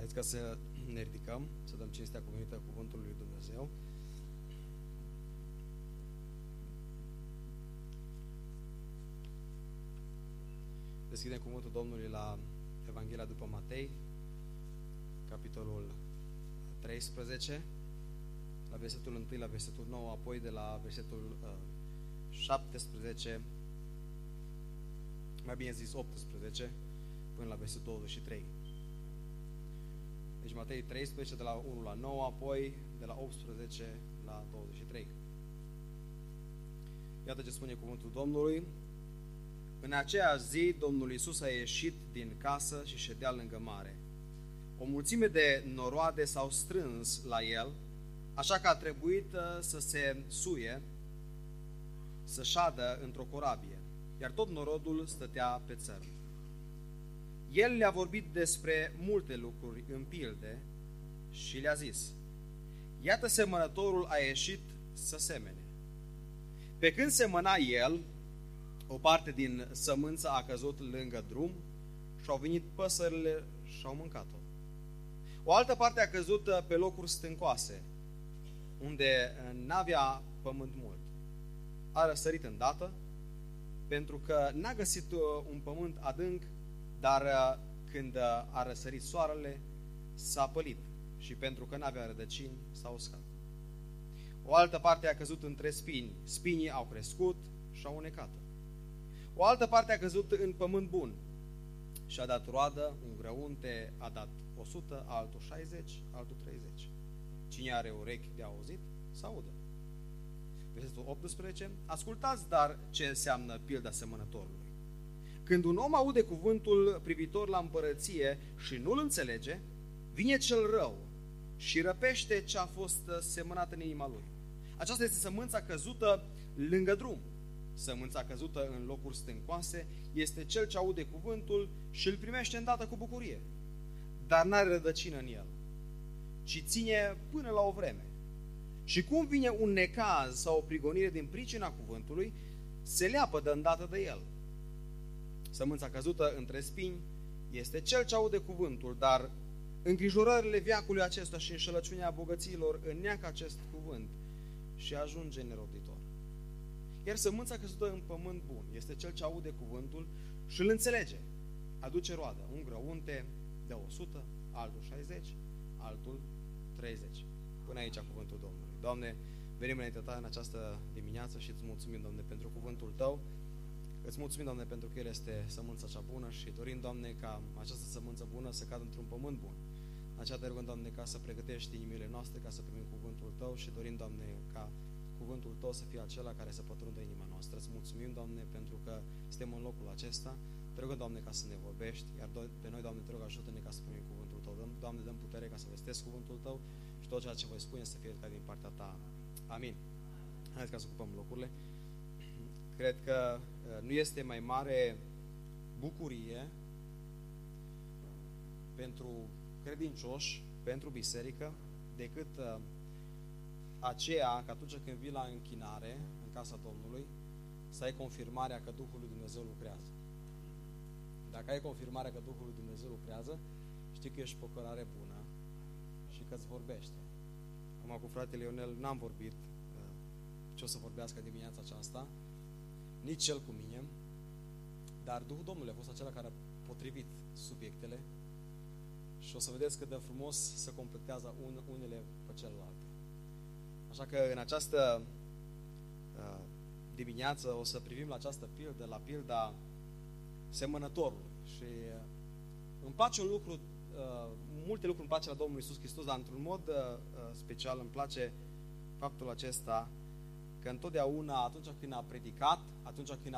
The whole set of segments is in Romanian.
Haideți ca să ne ridicăm, să dăm cinstea cuvântului cuvântului lui Dumnezeu. Deschidem cuvântul Domnului la Evanghelia după Matei, capitolul 13, la versetul 1 la versetul 9, apoi de la versetul 17, mai bine zis 18, până la versetul 23. Deci Matei 13, de la 1 la 9, apoi de la 18 la 23. Iată ce spune cuvântul Domnului. În aceea zi, Domnul Iisus a ieșit din casă și ședea lângă mare. O mulțime de noroade s-au strâns la el, așa că a trebuit să se suie, să șadă într-o corabie, iar tot norodul stătea pe țărm. El le-a vorbit despre multe lucruri în pilde și le-a zis: iată, semănătorul a ieșit să semene. Pe când semăna el, o parte din sămânță a căzut lângă drum și au venit păsările și au mâncat-o. O altă parte a căzut pe locuri stâncoase, unde n-avea pământ mult. A răsărit îndată, pentru că n-a găsit un pământ adânc, dar când a răsărit soarele, s-a pălit și pentru că n-avea rădăcini, s-a uscat. O altă parte a căzut între spini, spinii au crescut și au unecat-o. O altă parte a căzut în pământ bun și a dat roadă, un grăunte a dat 100, altul 60, altul 30. Cine are urechi de auzit, să audă. Versetul 18. Ascultați dar ce înseamnă pilda semănătorului. Când un om aude cuvântul privitor la împărăție și nu-l înțelege, vine cel rău și răpește ce a fost semănat în inima lui. Aceasta este sămânța căzută lângă drum. Sămânța căzută în locuri stâncoase este cel ce aude cuvântul și îl primește îndată cu bucurie, dar n-are rădăcină în el, ci ține până la o vreme. Și cum vine un necaz sau o prigonire din pricina cuvântului, se leapă de îndată de el. Sămânța căzută între spini este cel ce aude cuvântul, dar îngrijorările veacului acesta și înșelăciunea bogăților înneacă acest cuvânt și ajunge neroditor. Iar sămânța căzută în pământ bun este cel ce aude cuvântul și îl înțelege. Aduce roadă, un grăunte de 100, altul 60, altul 30. Până aici cuvântul Domnului. Doamne, venim înaintea Ta în această dimineață și îți mulțumim, Doamne, pentru cuvântul Tău. Îți mulțumim, Doamne, pentru că El este sămânța cea bună și dorim, Doamne, ca această sămânță bună să cadă într-un pământ bun. Aceea te rugăm, Doamne, ca să pregătești inimile noastre, ca să primim cuvântul Tău și dorim, Doamne, ca cuvântul Tău să fie acela care să pătrundă inima noastră. Îți mulțumim, Doamne, pentru că suntem în locul acesta. Te rugăm, Doamne, ca să ne vorbești, iar pe noi, Doamne, te rog, ajută-ne ca să primim cuvântul Tău. Doamne, dăm putere ca să vestesc cuvântul Tău și tot ceea ce voi spune să fie ca din partea Ta. Amin. Haideți ca să ocupăm locurile. Cred că nu este mai mare bucurie pentru credincioși, pentru biserică, decât aceea că atunci când vii la închinare în casa Domnului, să ai confirmarea că Duhul lui Dumnezeu lucrează. Dacă ai confirmarea că Duhul lui Dumnezeu lucrează, știi că ești pe o cărare bună și că îți vorbește. Acum cu fratele Ionel n-am vorbit ce o să vorbească dimineața aceasta, nici cel cu mine, dar Duhul Domnului a fost acela care a potrivit subiectele și o să vedeți cât de frumos se completează unele pe celelalte. Așa că în această dimineață o să privim la această pildă, la pilda semănătorului. Și îmi place un lucru, multe lucruri îmi place la Domnul Iisus Hristos, dar într-un mod special îmi place faptul acesta că întotdeauna atunci când a predicat, atunci când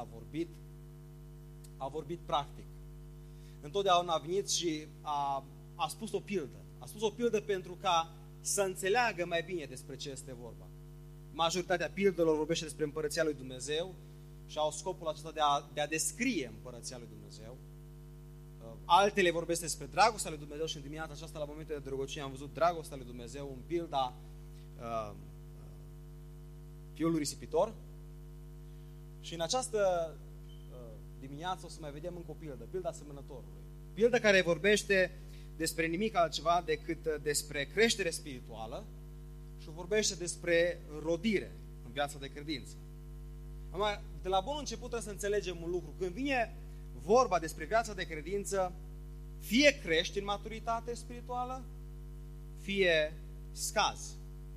a vorbit practic. Întotdeauna a venit și a spus o pildă. A spus o pildă pentru ca să înțeleagă mai bine despre ce este vorba. Majoritatea pildelor vorbește despre împărăția lui Dumnezeu și au scopul acesta de a descrie împărăția lui Dumnezeu. Altele vorbesc despre dragostea lui Dumnezeu și în dimineața aceasta, la momentele de rugăciune, am văzut dragostea lui Dumnezeu în pilda fiul risipitor. Și în această dimineață o să mai vedem încă o pildă, pilda semănătorului. Pildă care vorbește despre nimic altceva decât despre creștere spirituală și vorbește despre rodire în viața de credință. Acum, de la bun început trebuie să înțelegem un lucru. Când vine vorba despre viața de credință, fie crești în maturitate spirituală, fie scazi.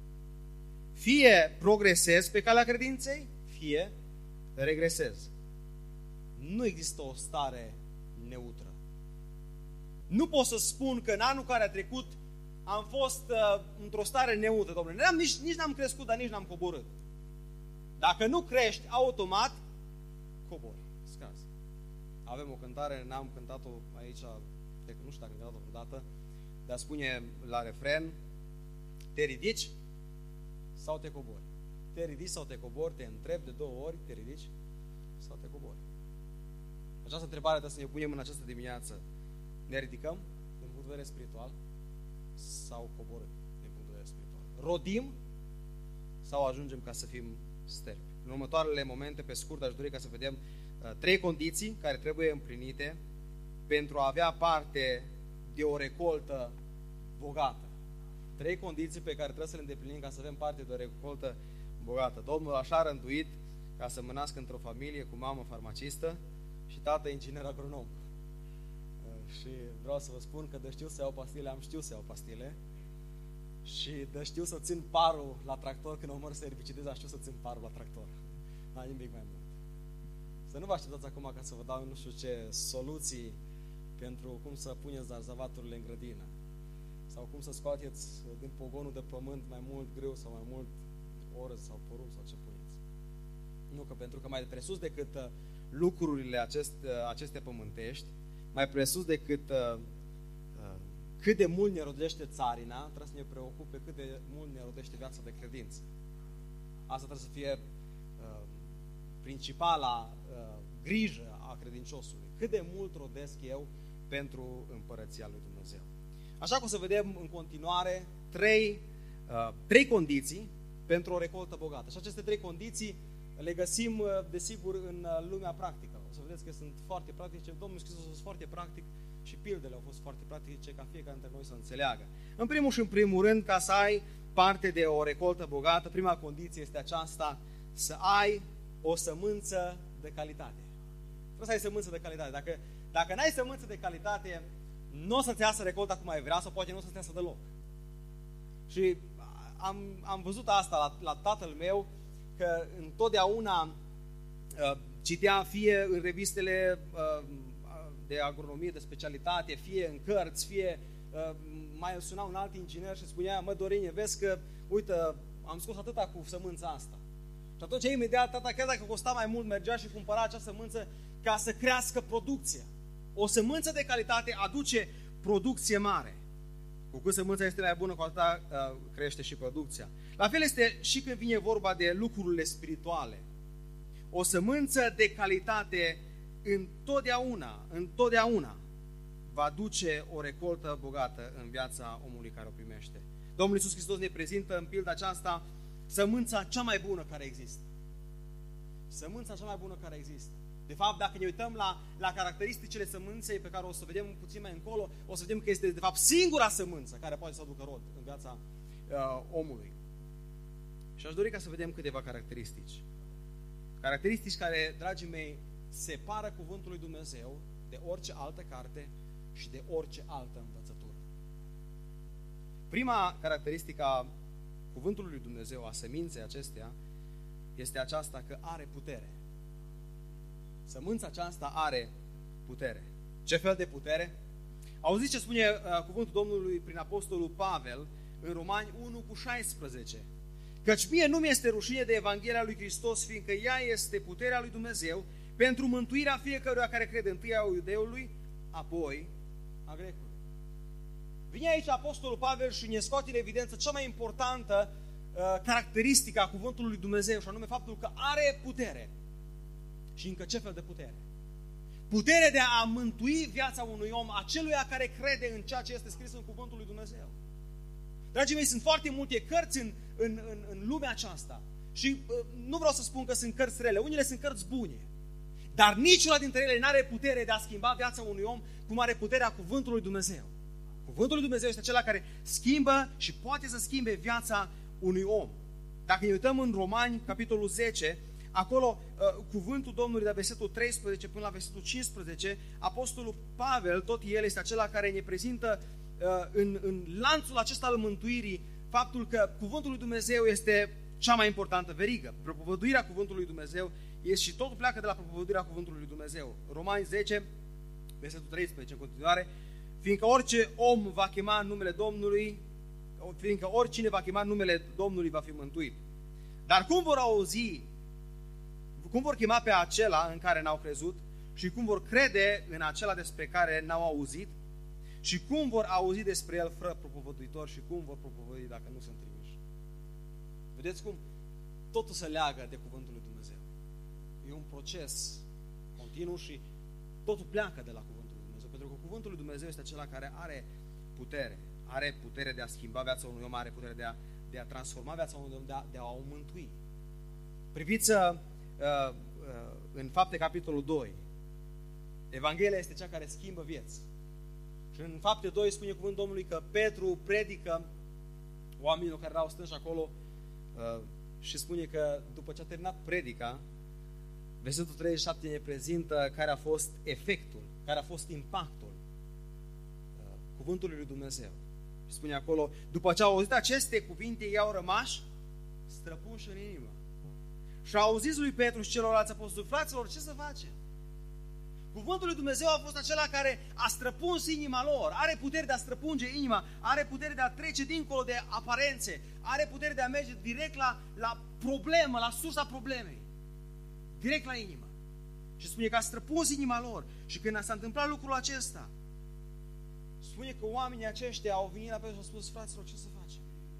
Fie progresezi pe calea credinței, fie regresezi. Nu există o stare neutră. Nu pot să spun că în anul care a trecut am fost într-o stare neutră, domnule. Nici n-am crescut, dar nici n-am coborât. Dacă nu crești, automat cobori, scazi. Avem o cântare, n-am cântat-o aici, nu știu dacă am cântat-o vreodată, dar spune la refren: te ridici sau te cobori? Te ridici sau te cobori? Te întreb de 2 ori, te ridici sau te cobori? Această întrebare trebuie să ne punem în această dimineață. Ne ridicăm din punct de vedere spiritual sau coborâm din punct de vedere spiritual? Rodim sau ajungem ca să fim sterpi? În următoarele momente, pe scurt, aș dori ca să vedem 3 condiții care trebuie împlinite pentru a avea parte de o recoltă bogată. 3 condiții pe care trebuie să le îndeplinim ca să avem parte de o recoltă bogată. Domnul așa a rânduit ca să mă nasc într-o familie cu mamă farmacistă și tată inginer agronom. Și vreau să vă spun că de știu să iau pastile, am știut să iau pastile. Și de știu să țin parul la tractor, când mă să erbicidez, am știut să țin parul la tractor. N-am nimic mai mult. Să nu vă așteptați acum ca să vă dau nu știu ce soluții pentru cum să puneți zarzavaturile în grădină. Sau cum să scoateți din pogonul de pământ mai mult grâu sau mai mult orez sau porumb sau ce puneți. Nu, că pentru că mai presus decât lucrurile acestea pământești, mai presus decât cât de mult ne rodește țarina, trebuie să ne preocupe cât de mult ne rodește viața de credință. Asta trebuie să fie principala grijă a credinciosului. Cât de mult rodesc eu pentru împărăția lui Dumnezeu. Așa cum să vedem în continuare 3 condiții pentru o recoltă bogată. Și aceste 3 condiții le găsim, desigur, în lumea practică. O să vedeți că sunt foarte practice. Domnul Iisus a fost foarte practic și pildele au fost foarte practice ca fiecare dintre noi să înțeleagă. În primul și în primul rând, ca să ai parte de o recoltă bogată, prima condiție este aceasta: să ai o sămânță de calitate. Trebuie să ai sămânță de calitate. Dacă n-ai sămânță de calitate, nu o să-ți iasă recolta cum ai vrea sau poate nu o să-ți iasă deloc. Și am văzut asta la tatăl meu, că întotdeauna citea fie în revistele de agronomie, de specialitate, fie în cărți, fie mai suna un alt inginer și spunea: mă, Dorine, vezi că, uite, am scos atâta cu sămânța asta. Și atunci, imediat, tata, chiar dacă costa mai mult, mergea și cumpăra acea sămânță ca să crească producția. O sămânță de calitate aduce producție mare. Cu cât sămânța este mai bună, cu atât crește și producția. La fel este și când vine vorba de lucrurile spirituale. O sămânță de calitate întotdeauna va duce o recoltă bogată în viața omului care o primește. Domnul Iisus Hristos ne prezintă în pilda aceasta sămânța cea mai bună care există. Sămânța cea mai bună care există. De fapt, dacă ne uităm la caracteristicile sămânței pe care o să vedem puțin mai încolo, o să vedem că este, de fapt, singura sămânță care poate să aducă rod în viața omului. Și aș dori ca să vedem câteva caracteristici. Caracteristici care, dragii mei, separă cuvântul lui Dumnezeu de orice altă carte și de orice altă învățătură. Prima caracteristică a cuvântului lui Dumnezeu, a seminței acesteia, este aceasta, că are putere. Sămânța aceasta are putere. Ce fel de putere? Auziți ce spune cuvântul Domnului prin apostolul Pavel în Romani 1:16. Căci mie nu mi-este rușine de Evanghelia lui Hristos, fiindcă ea este puterea lui Dumnezeu pentru mântuirea fiecăruia care crede, întâi a iudeului, apoi a grecului. Vine aici apostolul Pavel și ne scoate în evidență cea mai importantă caracteristică a cuvântului lui Dumnezeu, și anume faptul că are putere. Și încă ce fel de putere? Putere de a mântui viața unui om, aceluia care crede în ceea ce este scris în cuvântul lui Dumnezeu. Dragii mei, sunt foarte multe cărți în lumea aceasta și nu vreau să spun că sunt cărți rele, unele sunt cărți bune, dar niciuna dintre ele nu are putere de a schimba viața unui om cum are puterea cuvântului lui Dumnezeu. Cuvântul lui Dumnezeu este acela care schimbă și poate să schimbe viața unui om. Dacă ne uităm în Romani, capitolul 10, acolo cuvântul Domnului de la versetul 13 până la versetul 15, Apostolul Pavel, tot el este acela care ne prezintă în lanțul acesta al mântuirii faptul că cuvântul lui Dumnezeu este cea mai importantă verigă. Propovăduirea cuvântului lui Dumnezeu este și totul pleacă de la propovăduirea cuvântului lui Dumnezeu. Romani 10, versetul 13 în continuare, fiindcă oricine va chema numele Domnului va fi mântuit. Dar cum vor chema pe acela în care n-au crezut și cum vor crede în acela despre care n-au auzit și cum vor auzi despre el fără propovăduitor și cum vor propovădui dacă nu sunt trimiși. Vedeți cum totul se leagă de cuvântul lui Dumnezeu. E un proces continuu și totul pleacă de la cuvântul lui Dumnezeu, pentru că cuvântul lui Dumnezeu este acela care are putere de a schimba viața unui om, are putere de a transforma viața unui om, de a o mântui. Priviți în Fapte, capitolul 2. Evanghelia este cea care schimbă vieți. Și în Fapte 2 spune cuvântul Domnului că Petru predică oamenilor care erau strânși acolo și spune că după ce a terminat predica, versetul 37 ne prezintă care a fost efectul, care a fost impactul cuvântului lui Dumnezeu. Și spune acolo, după ce au auzit aceste cuvinte, ei au rămas străpunși în inimă. Și au zis lui Petru și celorlalți apostoli, fraților, ce să facem? Cuvântul lui Dumnezeu a fost acela care a străpuns inima lor, are putere de a străpunge inima, are putere de a trece dincolo de aparențe, are putere de a merge direct la problemă, la sursa problemei, direct la inimă. Și spune că a străpuns inima lor. Și când s-a întâmplat lucrul acesta, spune că oamenii aceștia au venit la Petru și au spus, fraților, ce să facem?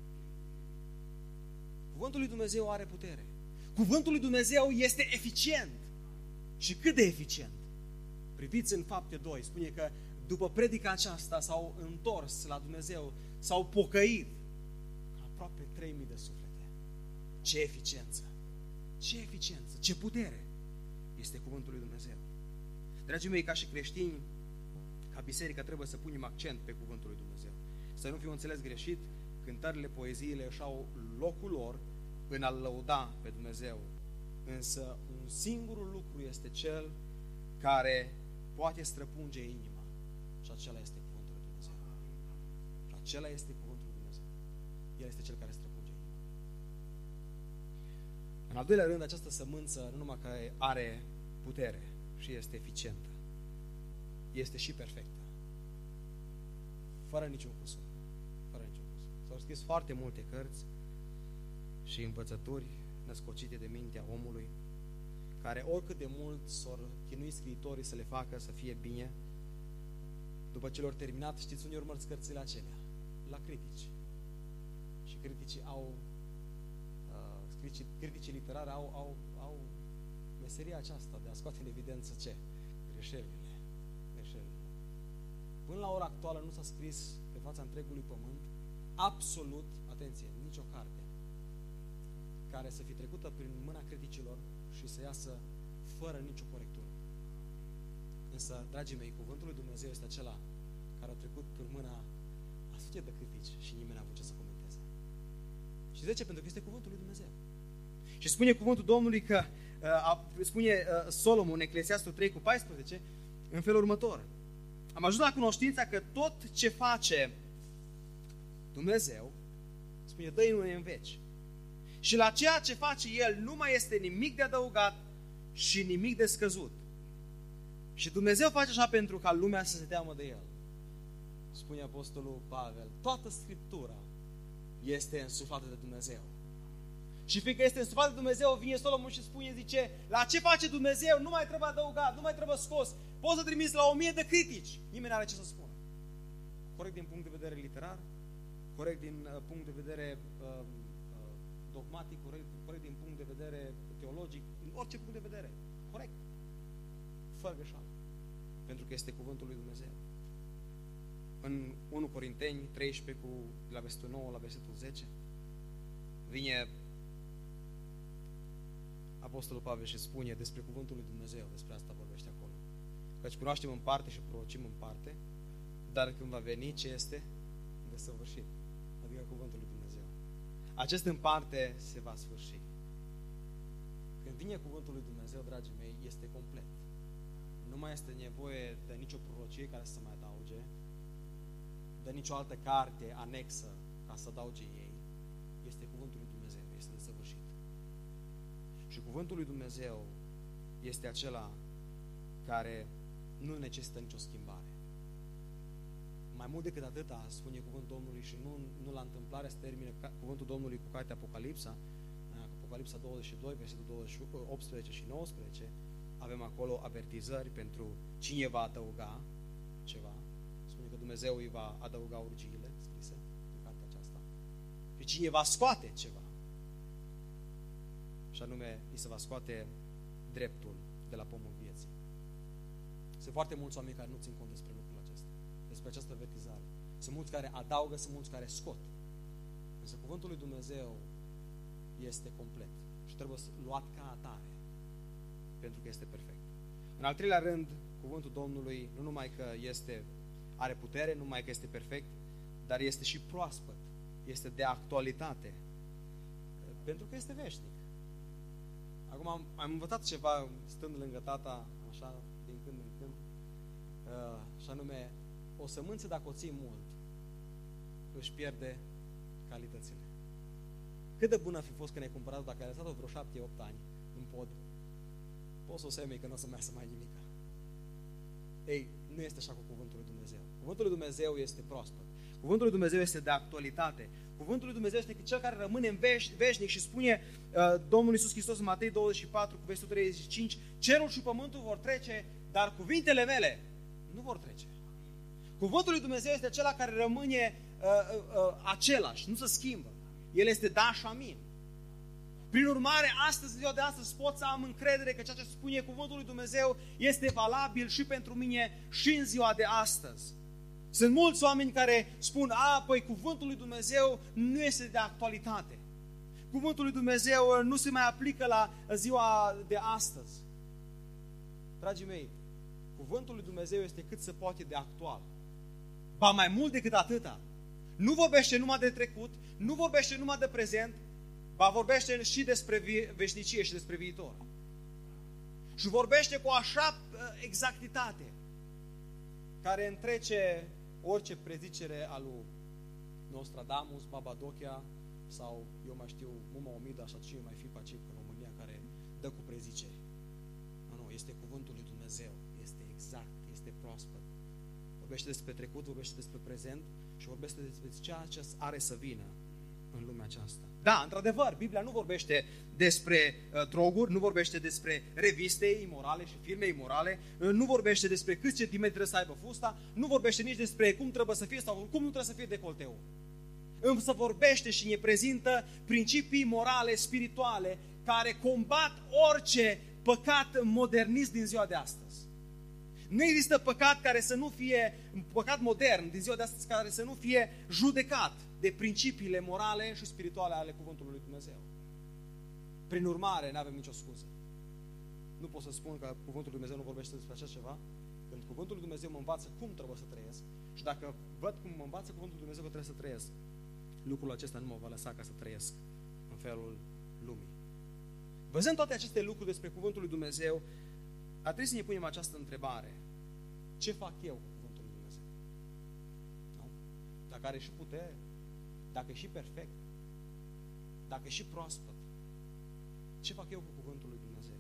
Cuvântul lui Dumnezeu are putere. Cuvântul lui Dumnezeu este eficient. Și cât de eficient? Priviți în Fapte 2, spune că după predica aceasta s-au întors la Dumnezeu, s-au pocăit aproape 3000 de suflete. Ce eficiență! Ce eficiență! Ce putere este cuvântul lui Dumnezeu! Dragii mei, ca și creștini, ca biserică, trebuie să punem accent pe cuvântul lui Dumnezeu. Să nu fiu înțeles greșit, cântările, poeziile își au locul lor în a lăuda pe Dumnezeu. Însă un singur lucru este cel care poate străpunge inima. Și acela este cuvântul lui Dumnezeu. Și acela este cuvântul lui Dumnezeu. El este cel care străpunge inima. În al doilea rând, această sămânță nu numai că are putere și este eficientă, este și perfectă. Fără niciun cusur. Fără niciun cusur. S-au scris foarte multe cărți și învățături născocite de mintea omului, care oricât de mult s-or chinui scriitorii să le facă să fie bine, după ce le-au terminat, știți unde urmăriți cărțile acelea? La critici. Și criticii criticii literare au meseria aceasta de a scoate în evidență ce? Greșelile. Până la ora actuală nu s-a scris pe fața întregului pământ absolut, atenție, nicio carte care să fi trecută prin mâna criticilor și să iasă fără nicio corectură. Însă, dragii mei, cuvântul lui Dumnezeu este acela care a trecut prin mâna a sute de critici și nimeni n-a avut ce să comenteze. Și de ce? Pentru că este cuvântul lui Dumnezeu. Și spune cuvântul Domnului că, spune Solomon în Eclesiastul 3:14, în felul următor. Am ajuns la cunoștința că tot ce face Dumnezeu, spune, dă-i în veci. Și la ceea ce face El nu mai este nimic de adăugat și nimic de scăzut. Și Dumnezeu face așa pentru ca lumea să se teamă de El. Spune Apostolul Pavel, toată Scriptura este însuflată de Dumnezeu. Și fiindcă este însuflată de Dumnezeu, vine Solomon și spune, zice, la ce face Dumnezeu nu mai trebuie adăugat, nu mai trebuie scos. Poți să trimiți la 1000 de critici. Nimeni nu are ce să spună. Corect din punct de vedere literar, corect din punct de vedere dogmatic, corect din punct de vedere teologic, din orice punct de vedere. Corect. Fără greșeală. Pentru că este cuvântul lui Dumnezeu. În 1 Corinteni 13, de la versetul 9 la versetul 10, vine Apostolul Pavel și spune despre cuvântul lui Dumnezeu, despre asta vorbește acolo. Căci cunoaștem în parte și prorocim în parte, Dar când va veni, ce este? Desăvârșit. Adică cuvântul lui Dumnezeu. Acest în parte se va sfârși. Când vine cuvântul lui Dumnezeu, dragii mei, este complet. Nu mai este nevoie de nicio prorocie care să se mai adauge, de nicio altă carte anexă ca să adauge ei. Este cuvântul lui Dumnezeu, este desăvârșit. Și cuvântul lui Dumnezeu este acela care nu necesită nicio schimbare. Mai mult decât atâta, spune cuvântul Domnului, și nu la întâmplare se termină cuvântul Domnului cu cartea Apocalipsa 22, versetul 18 și 19, avem acolo avertizări pentru cine va adăuga ceva. Spune că Dumnezeu îi va adăuga urgiile scrise în cartea aceasta. Și cine va scoate ceva. Și anume, îi se va scoate dreptul de la pomul vieții. Sunt foarte mulți oameni care nu țin cont despre lucrul acesta, despre această avertizare. Sunt mulți care adaugă, sunt mulți care scot. Însă cuvântul lui Dumnezeu este complet și trebuie luat ca atare, pentru că este perfect. În al treilea rând, cuvântul Domnului nu numai că are putere, nu numai că este perfect, dar este și proaspăt, este de actualitate, pentru că este veșnic. Acum am învățat ceva stând lângă tata, așa, din când în când, și anume, o sămânță, dacă o ții mult, își pierde calitățile. Cât de bună a fi fost când ai cumpărat-o, dacă ai lăsat-o vreo 7-8 ani în pod, poți să o semei că nu o să mai iasă mai nimic. Ei, nu este așa cu cuvântul lui Dumnezeu. Cuvântul lui Dumnezeu este proaspăt. Cuvântul lui Dumnezeu este de actualitate. Cuvântul lui Dumnezeu este cel care rămâne în veșnic și spune Domnul Iisus Hristos în Matei 24, cu versetul 35, cerul și pământul vor trece, dar cuvintele mele nu vor trece. Cuvântul lui Dumnezeu este acela care rămâne același, nu se schimbă. El este da și amin. Prin urmare, astăzi, ziua de astăzi, pot să am încredere că ceea ce spune cuvântul lui Dumnezeu este valabil și pentru mine și în ziua de astăzi. Sunt mulți oameni care spun, păi cuvântul lui Dumnezeu nu este de actualitate. Cuvântul lui Dumnezeu nu se mai aplică la ziua de astăzi. Dragii mei, cuvântul lui Dumnezeu este cât se poate de actual. Ba mai mult decât atâta. Nu vorbește numai de trecut, nu vorbește numai de prezent, ba vorbește și despre veșnicie și despre viitor. Și vorbește cu așa exactitate care întrece orice prezicere a lui Nostradamus, Babadochia sau, eu mai știu, Muma Omida și cine mai fi pe aici în România care dă cu preziceri. Nu, este cuvântul lui Dumnezeu, este exact, este proaspăt. Vorbește despre trecut, vorbește despre prezent și vorbește despre ceea ce are să vină în lumea aceasta. Da, într-adevăr, Biblia nu vorbește despre droguri, nu vorbește despre reviste imorale și filme imorale, nu vorbește despre câți centimetri trebuie să aibă fusta, nu vorbește nici despre cum trebuie să fie sau cum nu trebuie să fie decolteul. Însă vorbește și ne prezintă principii morale, spirituale, care combat orice păcat modernist din ziua de astăzi. Nu există păcat care să nu fie, păcat modern din ziua de astăzi, care să nu fie judecat de principiile morale și spirituale ale cuvântului lui Dumnezeu. Prin urmare, nu avem nicio scuză. Nu pot să spun că cuvântul lui Dumnezeu nu vorbește despre așa ceva, când cuvântul lui Dumnezeu mă învață cum trebuie să trăiesc și dacă văd cum mă învață cuvântul lui Dumnezeu că trebuie să trăiesc, lucrul acesta nu mă va lăsa ca să trăiesc în felul lumii. Văzând toate aceste lucruri despre cuvântul lui Dumnezeu, ar trebui să ne punem această întrebare. Ce fac eu cu cuvântul lui Dumnezeu? Nu? Dacă are și putere, dacă e și perfect, dacă e și proaspăt, ce fac eu cu cuvântul lui Dumnezeu?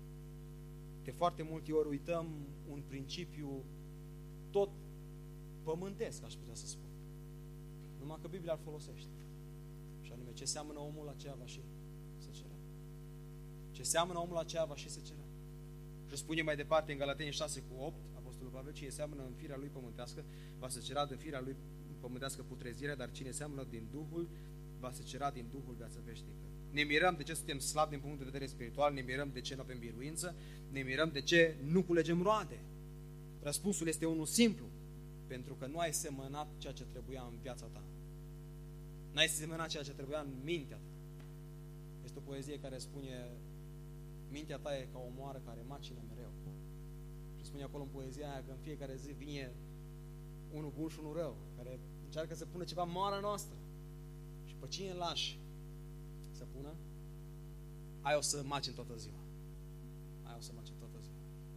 De foarte multe ori uităm un principiu tot pământesc, aș putea să spun. Numai că Biblia îl folosește. Și anume, ce seamănă omul, aceea va și secera. Ce seamănă omul, aceea va și secera. Și spune mai departe în Galateni 6:8, Apostolul Pavel, cine seamănă în firea lui pământească, va secera din firea lui pământească putrezirea, dar cine seamănă din Duhul, va secera din Duhul viața veșnică. Ne mirăm de ce suntem slabi din punct de vedere spiritual, ne mirăm de ce nu avem biruință, ne mirăm de ce nu culegem roade. Răspunsul este unul simplu, pentru că nu ai semănat ceea ce trebuia în viața ta. Nu ai semănat ceea ce trebuia în mintea ta. Este o poezie care spune: mintea ta e ca o moară care macină mereu. Și spune acolo în poezia aia că în fiecare zi vine unul bun și unul rău, care încearcă să pună ceva în moara noastră. Și pe cine lași să pună, ai o să maci în toată ziua. Ai o să maci în toată ziua.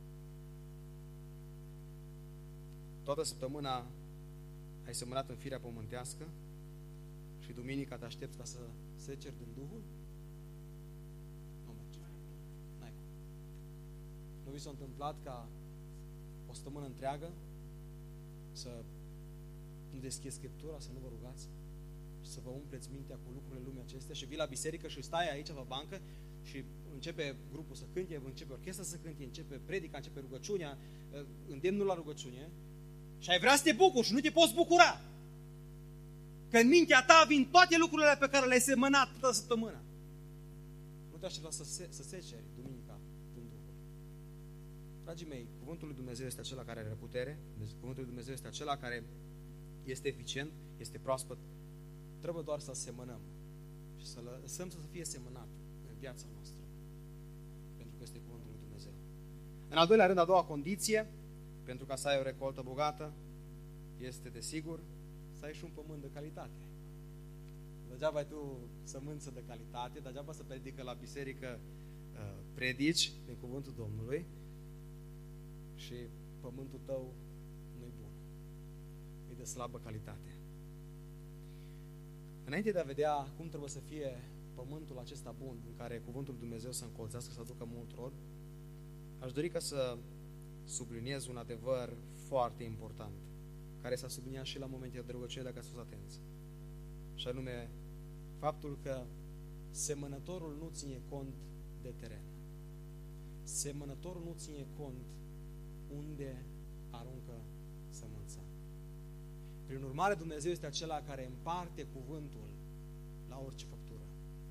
Toată săptămâna ai semănat în firea pământească și duminica te aștepți ca să seceri din Duhul? Nu merge. N-ai cum. Nu vi s-a întâmplat ca o săptămână întreagă să nu deschideți Scriptura, să nu vă rugați și să vă umpleți mintea cu lucrurile lumii acestea și vii la biserică și stai aici pe bancă și începe grupul să cânte, începe orchestra să cânte, începe predica, începe rugăciunea, îndemnul la rugăciune și ai vrea să te bucuri și nu te poți bucura. Că în mintea ta vin toate lucrurile pe care le-ai semănat toată săptămâna. Nu te aștepta să seceri duminica din Duhul. Dragii mei, cuvântul lui Dumnezeu este acela care are putere, cuvântul lui Dumnezeu este acela care este eficient, este proaspăt. Trebuie doar să semănăm și să lăsăm să fie semănat în viața noastră. Pentru că este cuvântul lui Dumnezeu. În al doilea rând, a doua condiție, pentru ca să ai o recoltă bogată, este desigur să ai și un pământ de calitate. Degeaba ai tu sămânță de calitate, degeaba să predică la biserică predici din cuvântul Domnului și pământul tău nu-i bun. E de slabă calitate. Înainte de a vedea cum trebuie să fie pământul acesta bun, în care cuvântul lui Dumnezeu să încolțească, să aducă mult rod, aș dori ca să subliniez un adevăr foarte important, care s-a subliniat și la momentele de rugăciune, dacă ați fost atenți. Și anume, faptul că semănătorul nu ține cont de teren. Semănătorul nu ține cont unde aruncă sămânța. Prin urmare, Dumnezeu este acela care împarte cuvântul la orice făptură.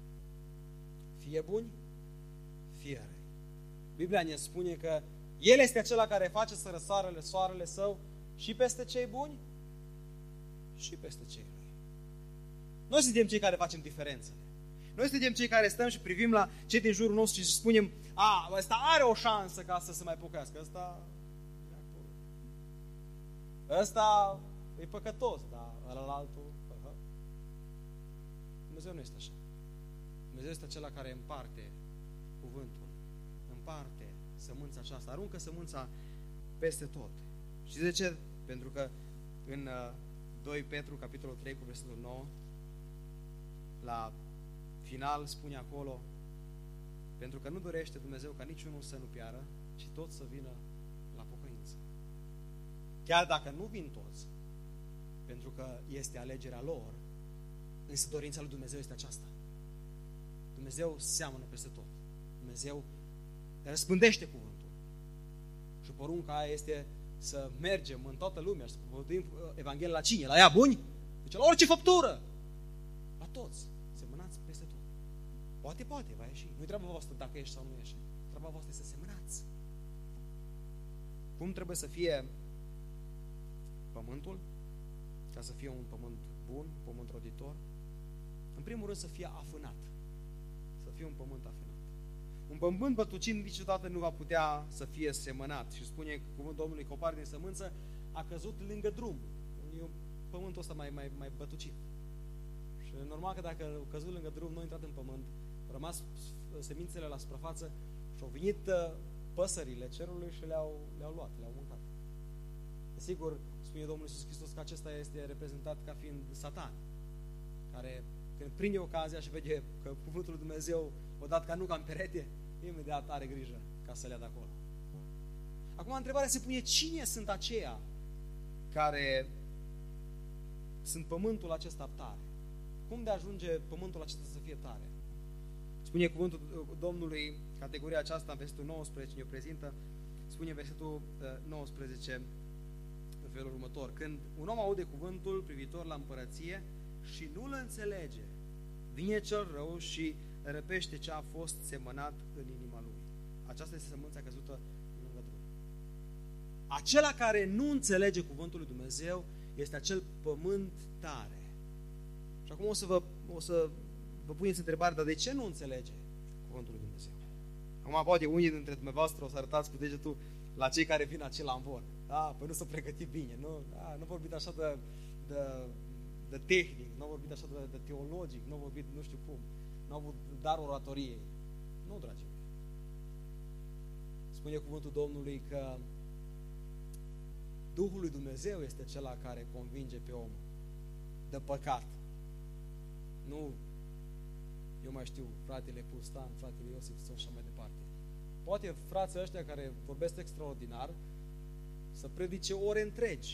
Fie buni, fie răi. Biblia ne spune că El este acela care face să răsară soarele Său și peste cei buni și peste cei răi. Noi suntem cei care facem diferențele. Noi suntem cei care stăm și privim la cei din jurul nostru și spunem, ăsta are o șansă ca să se mai pocăiască, ăsta e păcătos, dar ălalălaltul, Dumnezeu nu este așa. Dumnezeu este acela care împarte cuvântul, împarte sămânța aceasta, aruncă sămânța peste tot. Știți de ce? Pentru că în 2 Petru, capitolul 3, cu versetul 9, la final spune acolo, pentru că nu dorește Dumnezeu ca niciunul să nu piară, ci toți să vină la pocăință. Chiar dacă nu vin toți, pentru că este alegerea lor, însă dorința lui Dumnezeu este aceasta. Dumnezeu seamănă peste tot. Dumnezeu răspândește cuvântul. Și porunca aia este să mergem în toată lumea și să povăduim Evanghelia la cine? La ea buni? Deci la orice făptură. La toți. Semănați peste tot. Poate, va ieși. Nu-i treaba voastră dacă ești sau nu ești. Treaba voastră este să semănați. Cum trebuie să fie pământul? Ca să fie un pământ bun, un pământ roditor? În primul rând să fie afânat. Să fie un pământ afânat. Un pământ bătucit niciodată nu va putea să fie semănat. Și spune cuvântul Domnului, copar din sămânță a căzut lângă drum. E pământul ăsta mai bătucit. Și normal că dacă a căzut lângă drum, nu a intrat în pământ, au rămas semințele la suprafață și au venit păsările cerului și le-au luat, le-au mâncat. Desigur, spune Domnul Iisus Hristos că acesta este reprezentat ca fiind Satan, care când prinde ocazia și vede că cuvântul lui Dumnezeu o dat ca nuca în perete, imediat are grijă ca să le ia de acolo. Acum întrebarea se pune, cine sunt aceia care sunt pământul acesta tare? Cum de ajunge pământul acesta să fie tare? Spune cuvântul Domnului, categoria aceasta în versetul 19 ne prezintă, spune versetul 19 în felul următor: când un om aude cuvântul privitor la împărăție și nu-l înțelege, vine cel rău și răpește ce a fost semănat în inima lui. Aceasta este sămânța căzută lângă drum. Acela care nu înțelege cuvântul lui Dumnezeu este acel pământ tare. Și acum o să vă puneți întrebarea, dar de ce nu înțelege cuvântul lui Dumnezeu? Acum poate unii dintre dumneavoastră o să arătați cu degetul la cei care vin acel amvon. Da, păi nu s-a pregătit bine, nu vorbit așa de tehnic, nu a vorbit așa de teologic, nu a vorbit nu știu cum, nu a avut dar oratoriei. Nu, dragii mei. Spune cuvântul Domnului că Duhul lui Dumnezeu este acela care convinge pe om de păcat. Nu, eu mai știu, fratele Pustan, fratele Iosif și așa mai departe. Poate frații ăștia care vorbesc extraordinar să predice ore întregi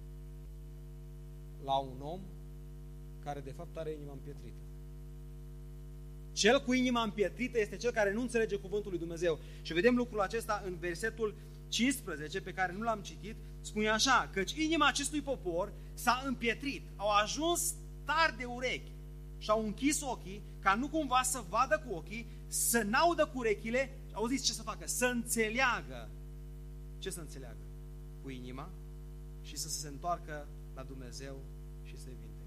la un om care de fapt are inima împietrită. Cel cu inima împietrită este cel care nu înțelege cuvântul lui Dumnezeu. Și vedem lucrul acesta în versetul 15, pe care nu l-am citit, spune așa, căci inima acestui popor s-a împietrit, au ajuns tari de urechi și au închis ochii, ca nu cumva să vadă cu ochii, să n-audă cu urechile, auziți ce să facă? Să înțeleagă. Ce să înțeleagă? Cu inima și să se întoarcă la Dumnezeu și să-i vindece.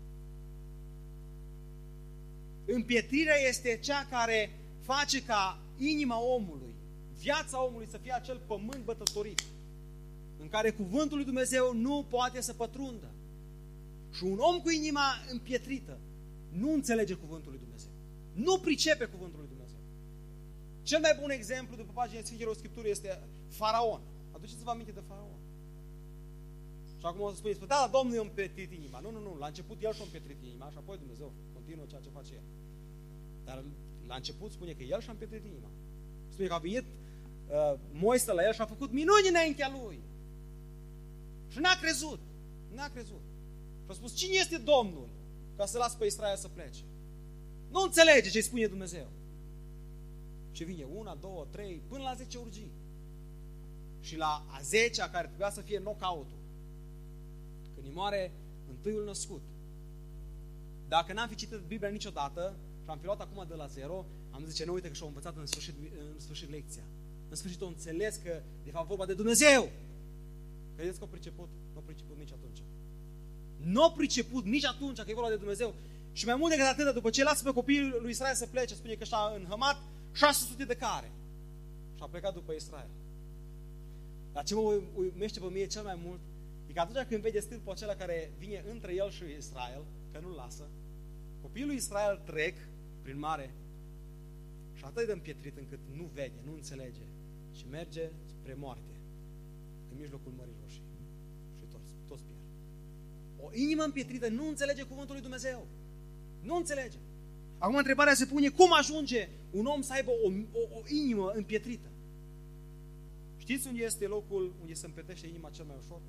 Împietrirea este cea care face ca inima omului, viața omului să fie acel pământ bătătorit, în care cuvântul lui Dumnezeu nu poate să pătrundă. Și un om cu inima împietrită nu înțelege cuvântul lui Dumnezeu. Nu pricepe cuvântul lui Dumnezeu. Cel mai bun exemplu după paginile Sfintelor Scripturii este Faraon. Aduceți-vă aminte de Faraon. Și acum o să spuneți, da, Domnul i-a împietrit inima. Nu, la început el și-a împietrit inima și apoi Dumnezeu continuă ceea ce face el. Dar la început spune că el și-a împietrit inima. Spune că a venit Moise la el și a făcut minuni înaintea lui. Și n-a crezut. N-a crezut. Și a spus, cine este Domnul ca să las pe Israel să plece? Nu înțelege ce îi spune Dumnezeu. Și vine 1, 2, 3, până la 10 urgii. Și la a 10-a, care trebuia să fie knockout-ul, când îi moare întâiul născut. Dacă n-am fi citit Biblia niciodată și am fi luat acum de la zero, am zice, nu, uite că și-au învățat în sfârșit lecția. În sfârșit au înțeles că de fapt vorba de Dumnezeu. Credeți că au priceput? Nu au priceput nici atunci. Nu au priceput nici atunci că e vorba de Dumnezeu. Și mai mult decât atât, după ce lasă pe copiii lui Israel să plece, spune că și-a înhămat 600 de care. Și a plecat după Israel. Dar ce mă uimește pe mine cel mai mult e că atunci când vede stâlpul acela care vine între el și Israel, că nu-l lasă, copiii lui Israel trec prin mare și atât de împietrit încât nu vede, nu înțelege și merge spre moarte în mijlocul Mării Roșii. Și toți pierd. O inimă împietrită nu înțelege cuvântul lui Dumnezeu. Nu înțelege. Acum întrebarea se pune, cum ajunge un om să aibă o inimă împietrită? Știți unde este locul unde se împietrește inima cel mai ușor?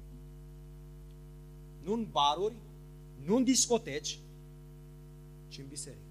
Nu în baruri, nu în discoteci, ci în biserică.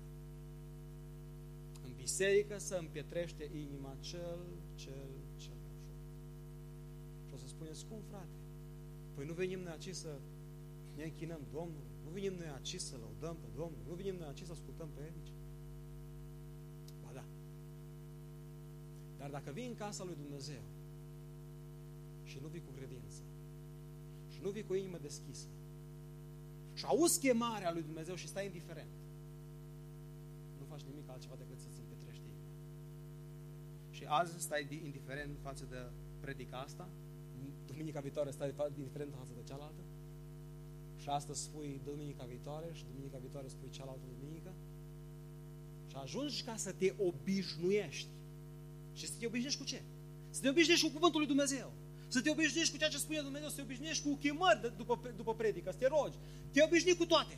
În biserică se împietrește inima cel mai ușor. Și o să spuneți, cum, frate? Păi nu venim noi aici să ne închinăm Domnului, nu venim noi aici să lăudăm pe Domnul, nu venim noi aici să ascultăm predici. Ba da. Dar dacă vii în casa lui Dumnezeu și nu vii cu credință, și nu vii cu o inimă deschisă, și auzi chemarea lui Dumnezeu și stai indiferent, nu faci nimic altceva decât să-ți împetrești inima. Și azi stai indiferent față de predica asta, duminica viitoare stai indiferent față de cealaltă, și astăzi spui duminica viitoare și duminica viitoare spui cealaltă duminică, și ajungi ca să te obișnuiești. Și să te obișnuiești cu ce? Să te obișnuiești cu cuvântul lui Dumnezeu. Să te obișnuiești cu ceea ce spune Dumnezeu, să te obișnuiești cu chemări după predică, să te rogi. Te obișnuiești cu toate.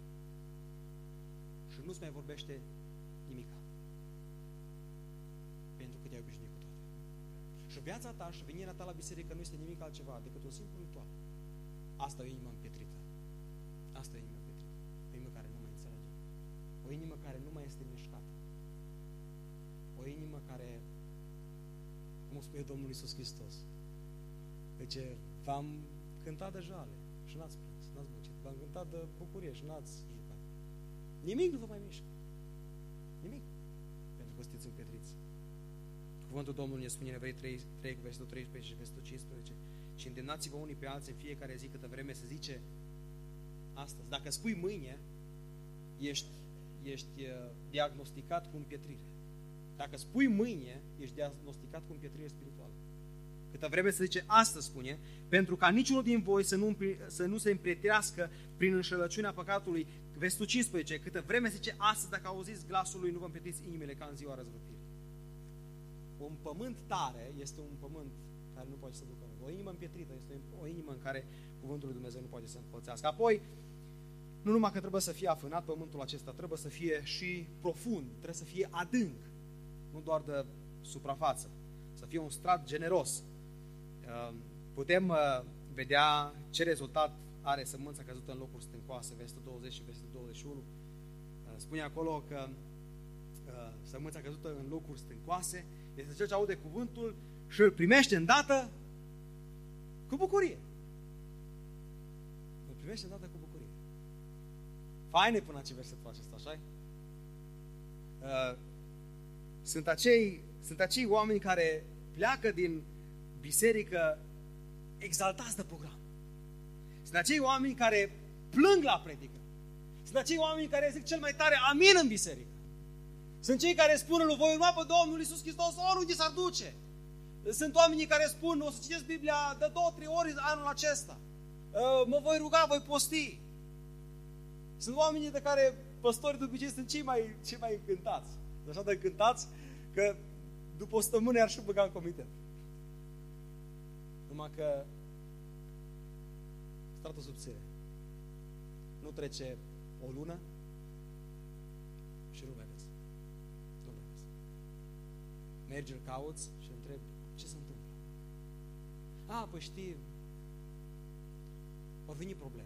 Și nu-ți mai vorbește nimica. Pentru că te-ai obișnuit cu toate. Și viața ta și venirea ta la biserică nu este nimic altceva decât un simplu ritual. Asta e o inimă împietrită. Asta e o inimă împietrită. O inimă care nu mai înțelege. O inimă care nu mai este mișcată. O inimă care, cum spune Domnul Iisus Hristos, deci v-am cântat de jale și n-ați plâns, n-ați muncit. V-am cântat de bucurie și n-ați jucat. Nimic nu vă mai mișcă. Nimic. Pentru că sunteți împietriți. Cuvântul Domnului ne spune în Evrei 3 cu versetul 13 și versetul 15: și îndemnați-vă unii pe alții în fiecare zi câtă vreme se zice astăzi. Dacă spui mâine, ești diagnosticat cu împietrire. Dacă spui mâine, ești diagnosticat cu împietrire spirituală. Câtă vreme se zice astăzi, spune, pentru ca niciunul din voi să nu se împrietrească prin înșelăciunea păcatului. Versetul 15, câtă vreme se zice astăzi, dacă auziți glasul lui, nu vă împrietriți inimile ca în ziua răzvrătirii. Un pământ tare este un pământ care nu poate să ducă. O inimă împietrită este o inimă în care cuvântul lui Dumnezeu nu poate să înfălțească. Apoi, nu numai că trebuie să fie afânat pământul acesta, trebuie să fie și profund, trebuie să fie adânc, nu doar de suprafață, să fie un strat generos. Putem vedea ce rezultat are sămânța căzută în locuri stâncoase, versetul 20 și versetul 21. Spune acolo că sămânța căzută în locuri stâncoase este cel ce aude cuvântul și îl primește îndată cu bucurie. Îl primește îndată cu bucurie. Faine până aici versetul acesta, așa? Sunt acei oameni care pleacă din biserică exaltați de program. Sunt acei oameni care plâng la predică. Sunt acei oameni care zic cel mai tare amin în biserică. Sunt cei care spun, îl voi urma pe Domnul Iisus Hristos oriunde s-ar duce. Sunt oamenii care spun, o să citesc Biblia de 2-3 ori anul acesta. Mă voi ruga, voi posti. Sunt oamenii de care păstorii de obicei sunt cei mai încântați. Așa de încântați că după o săptămână i-ar și băga în comitet. Numai că stratul subțire. Nu trece o lună și nu mai vezi. Nu mai vezi. Mergi, îl cauți și întrebi ce se întâmplă. Păi știi, au venit probleme.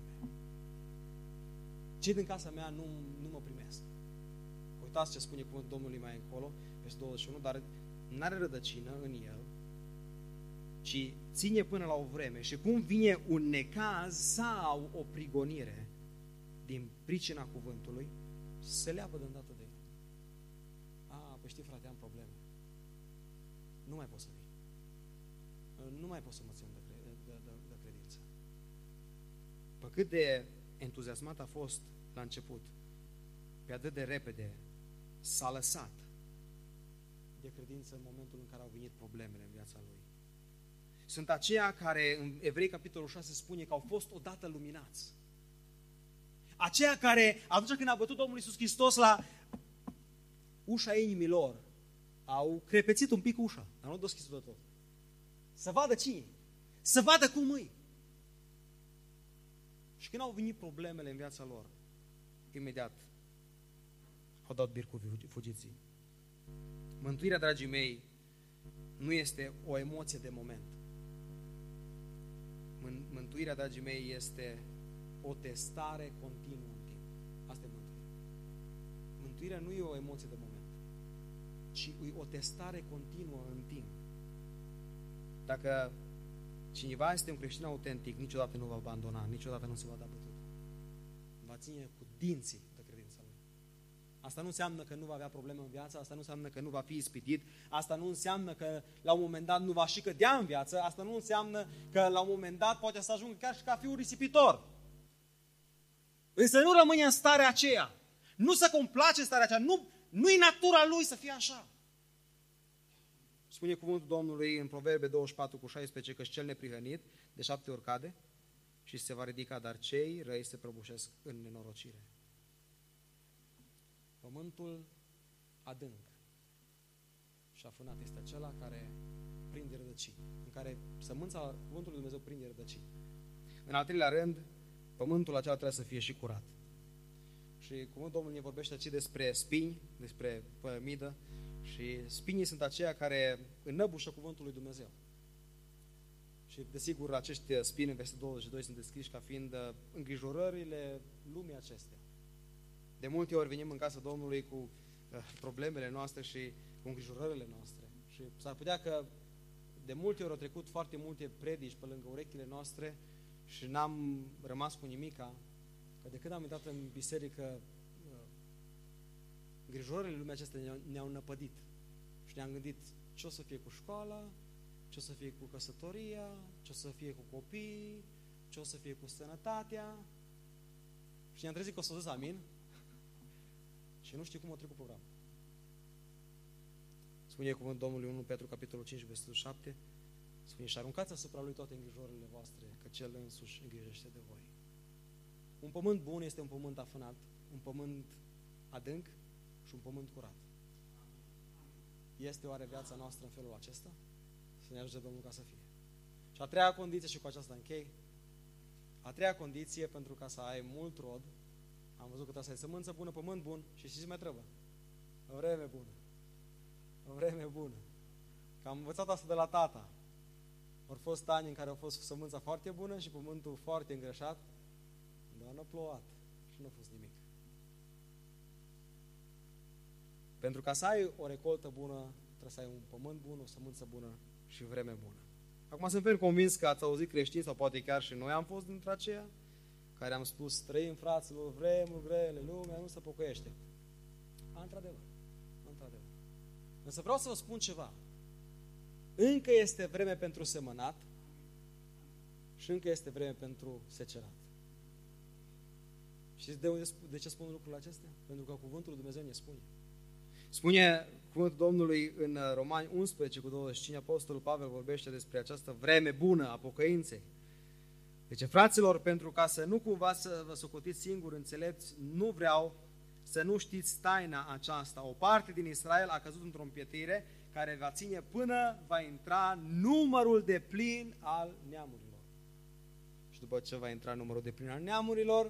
Cei din casa mea nu mă primesc. Uitați ce spune cuvântul Domnului mai încolo, versetul 21, dar n-are rădăcină în el, ci ține până la o vreme și cum vine un necaz sau o prigonire din pricina cuvântului, se leapă de îndată de el. Păi știi, frate, am probleme. Nu mai pot să vin. Nu mai pot să mă țin de credință. Pe cât de entuziasmat a fost la început, pe atât de repede s-a lăsat de credință în momentul în care au venit problemele în viața lui. Sunt aceia care, în Evrei capitolul 6 spune că au fost odată luminați. Aceia care, atunci când a bătut Domnul Iisus Hristos la ușa inimilor, au crepețit un pic ușa, dar nu deschis de tot. Să vadă cine, să vadă cum îi. Și când au venit problemele în viața lor, imediat au dat bir cu fugiții. Mântuirea, dragii mei, nu este o emoție de moment. Mântuirea, dragii mei, este o testare continuă în timp. Asta e mântuirea. Mântuirea nu e o emoție de moment, ci e o testare continuă în timp. Dacă cineva este un creștin autentic, niciodată nu va abandona, niciodată nu se va da bătut. Va ține cu dinții de credința lui. Asta nu înseamnă că nu va avea probleme în viață, asta nu înseamnă că nu va fi ispitit, asta nu înseamnă că la un moment dat nu va și cădea în viață, asta nu înseamnă că la un moment dat poate să ajungă chiar și ca fiul risipitor. Însă nu rămâne în starea aceea. Nu se complace în starea aceea. Nu-i natura lui să fie așa. Spune cuvântul Domnului în Proverbe 24:16 că cel neprihănit de 7 ori cade și se va ridica, dar cei răi se prăbușesc în nenorocire. Pământul adânc și afânat este acela care prinde rădăcini, în care sămânța cuvântului lui Dumnezeu prinde rădăcini. În al treilea rând, pământul acela trebuie să fie și curat. Și cuvântul Domnului ne vorbește aici despre spini, despre pămidă, și spinii sunt aceia care înnăbușă cuvântul lui Dumnezeu. Și desigur acești spini în versetul 22 sunt descriși ca fiind îngrijorările lumii acestea. De multe ori venim în casa Domnului cu problemele noastre și cu îngrijorările noastre. Și s-ar putea că de multe ori au trecut foarte multe predici pe lângă urechile noastre și n-am rămas cu nimica, că de când am intrat în biserică, îngrijorările lumii acestea ne-au năpădit. Și ne-am gândit ce o să fie cu școala, ce o să fie cu căsătoria, ce o să fie cu copiii, ce o să fie cu sănătatea. Și ne-am trezit că o să zis amin și nu știu cum o trecut programul. Spune cuvântul Domnului 1 Petru capitolul 5, versetul 7, Spune, și aruncați asupra Lui toate îngrijorările voastre, că Cel însuși îngrijește de voi. Un pământ bun este un pământ afânat, un pământ adânc și un pământ curat. Este oare viața noastră în felul acesta? Să ne ajute Domnul ca să fie. Și a treia condiție, și cu aceasta închei, a treia condiție pentru ca să ai mult rod, am văzut că trebuie să ai sămânță bună, pământ bun și știți ce mai trebuie? O vreme bună. O vreme bună. Că am învățat asta de la tata. Au fost ani în care a fost sămânța foarte bună și pământul foarte îngreșat, dar n-a plouat și nu a fost nimic. Pentru ca să ai o recoltă bună, trebuie să ai un pământ bun, o sămânță bună și vreme bună. Acum sunt ferm convins că ați auzit creștini, sau poate chiar și noi am fost dintre aceia, care am spus, trăim, fraților, vremuri grele, lumea nu se pocăiește. Într-adevăr. Însă vreau să vă spun ceva. Încă este vreme pentru semănat și încă este vreme pentru secerat. Știți de ce spun lucrurile acestea? Pentru că cuvântul lui Dumnezeu ne spune. Spune cuvântul Domnului în Romani 11:25, Apostolul Pavel vorbește despre această vreme bună a pocăinței. Deci, fraților, pentru ca să nu cumva să vă socotiți singuri înțelepți, nu vreau să nu știți taina aceasta. O parte din Israel a căzut într-o împietire care va ține până va intra numărul de plin al neamurilor. Și după ce va intra numărul de plin al neamurilor,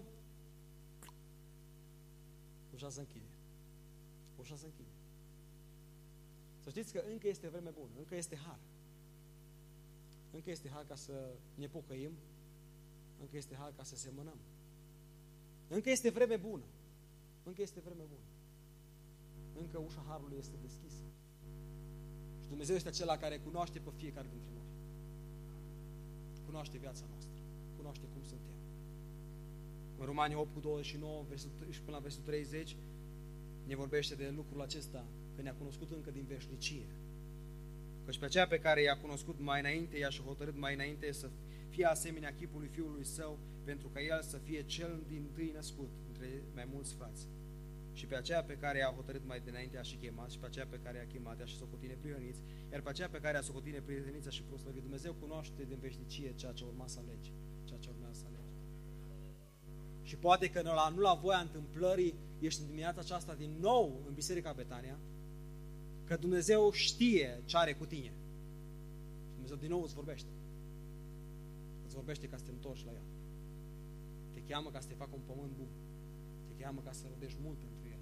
ușa se închide. Ușa se închide. Să știți că încă este vreme bună, încă este har. Încă este har ca să ne pocăim, încă este har ca să semănăm. Încă este vreme bună. Încă este vreme bună. Încă ușa harului este deschisă. Și Dumnezeu este acela care cunoaște pe fiecare dintre noi. Cunoaște viața noastră. Cunoaște cum suntem. În Romani 8:29 și până la versul 30 ne vorbește de lucrul acesta, că ne-a cunoscut încă din veșnicie. Căci pe aceea pe care i-a cunoscut mai înainte, i-a și hotărât mai înainte să fie asemenea chipului Fiului Său, pentru ca El să fie cel dintâi născut între mai mulți frați. Și pe aceea pe care i-a hotărât mai dinainte a și chemat, și pe aceea pe care i-a chemat a și socotit neprihăniți, iar pe aceea pe care a socotit neprihăniți a și proslăvit. Dumnezeu cunoaște din veșnicie ceea ce urma să alege, ceea ce urmează să alege. Și poate că nu la voia întâmplării ești în dimineața aceasta din nou în Biserica Betania, că Dumnezeu știe ce are cu tine. Dumnezeu din nou îți vorbește. Îți vorbește ca să te întorci la El. Te cheamă ca să te facă un pământ bun. Te cheamă ca să rodești mult pentru El.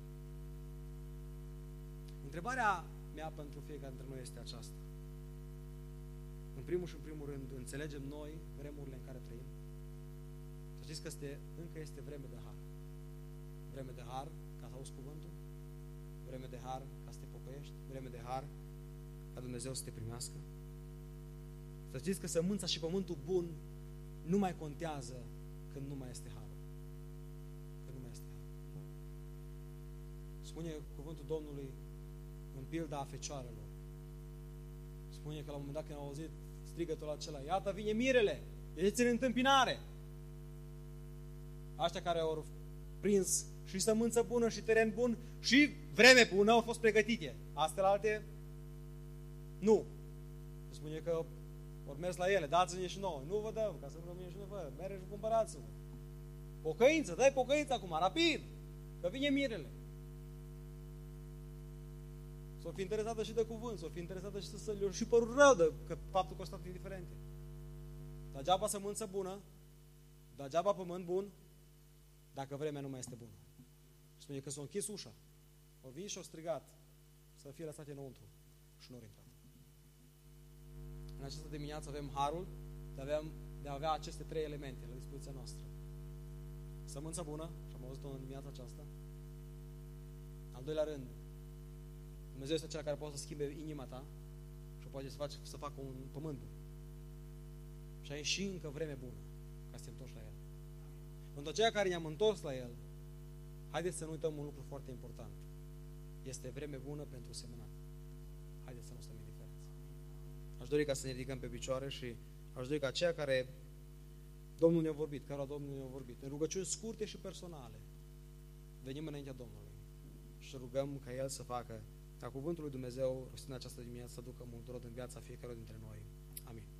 Întrebarea mea pentru fiecare dintre noi este aceasta. În primul și în primul rând, înțelegem noi vremurile în care trăim? Să știți că încă este vreme de har. Vreme de har ca să auzi cuvântul, vreme de har ca să te pocăiești, vreme de har ca Dumnezeu să te primească. Să știți că sămânța și pământul bun nu mai contează când nu mai este harul. Când nu mai este harul. Spune cuvântul Domnului în pilda a fecioarelor. Spune că la un moment dat când au auzit strigătul acela, iată vine mirele, ieșiți în întâmpinare. Aștia care au prins și sămânță bună și teren bun și vreme bună au fost pregătite. Astea la alte nu. Spune că ori mers la ele, dați-ne și nouă. Nu vă dăm, ca să nu rămâne și noi vă. Mere și cumpărați-vă. Pocăință, dai pocăință acum, rapid, că vine mirele. S-o fi interesată și de cuvânt, s-o fi interesată și să le și părul rău de că faptul că au stat indiferente. Degeaba sămânță bună, degeaba pământ bun, dacă vremea nu mai este bună. Spune că s-a închis ușa. O vin și o strigat să fie lăsate înăuntru și nu au intrat. În această dimineață avem harul de a avea aceste trei elemente la dispoziția noastră. Sămânță bună, și am auzit-o în dimineața aceasta. Al doilea rând, Dumnezeu este acela care poate să schimbe inima ta și poate să facă un pământ bun. Și ai și încă vreme bună ca să te întorci la El. Pentru aceia care ne-am întors la El, haideți să nu uităm un lucru foarte important. Este vreme bună pentru semănat. Haideți să nu stăm indiferenți. Aș dori ca să ne ridicăm pe picioare și aș dori ca aceia care Domnul ne-a vorbit, care Domnul ne-a vorbit, în rugăciuni scurte și personale, venim înaintea Domnului și rugăm ca El să facă ca cuvântul lui Dumnezeu rostit în această dimineață să ducă mult rod în viața fiecare dintre noi. Amin.